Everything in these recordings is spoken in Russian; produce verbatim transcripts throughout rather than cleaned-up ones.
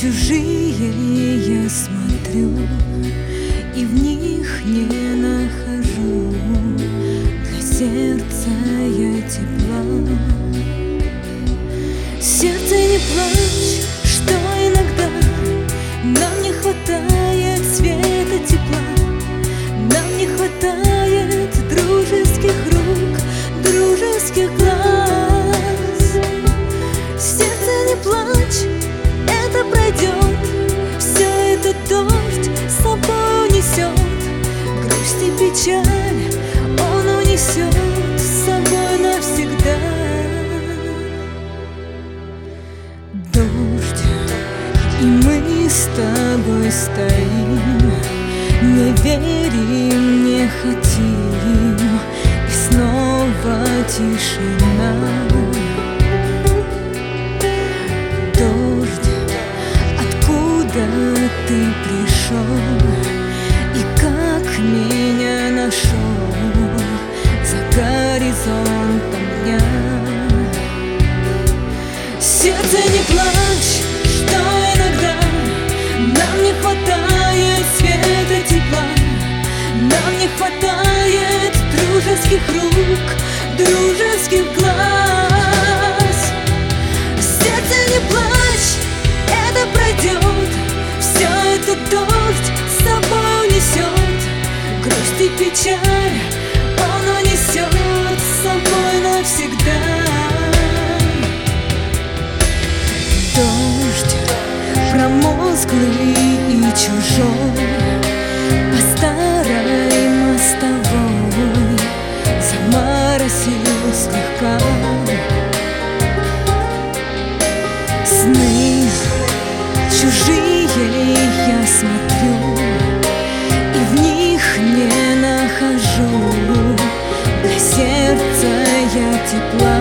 чужие я смотрю, и в них не нахожу для сердца я тепла. Сердце, не плачь, что иногда нам не хватает света, тепла. Нам не хватает дружеских рук, дружеских глаз. Сердце, не плачь, это пройдет, все это дождь с собой унесет. Грусть и печаль он унесет с собой навсегда. Дождь, и мы с тобой стоим, не верим, не хотим, и снова тишина. Дождь, откуда ты пришел и как меня нашел за горизонтом дня? Сердце, не плачь, что иногда нам не хватает света, тепла. Нам не хватает дружеских рук, дружеских глаз. Сердце, не плачь, это пройдет, все это дождь с собой унесет. Грусть и печаль он унесет с собой навсегда. Дождь, промозглый и чужой, по старой мостовой заморосил слегка. Сны чужие я смотрю, и в них не нахожу для сердца я тепла.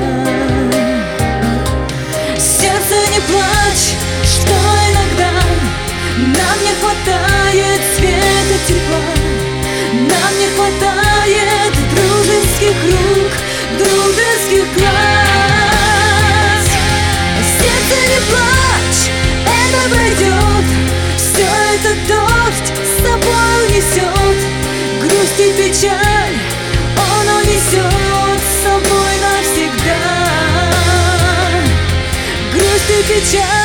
Сердце, не плачь, что иногда нам не хватает света, тепла. Нам не хватает дружеских рук, дружеских глаз. Сердце, не плачь, это пройдет, все это дождь с собой унесет. Грусть и печаль он унесет с собой навсегда. Грусть и печаль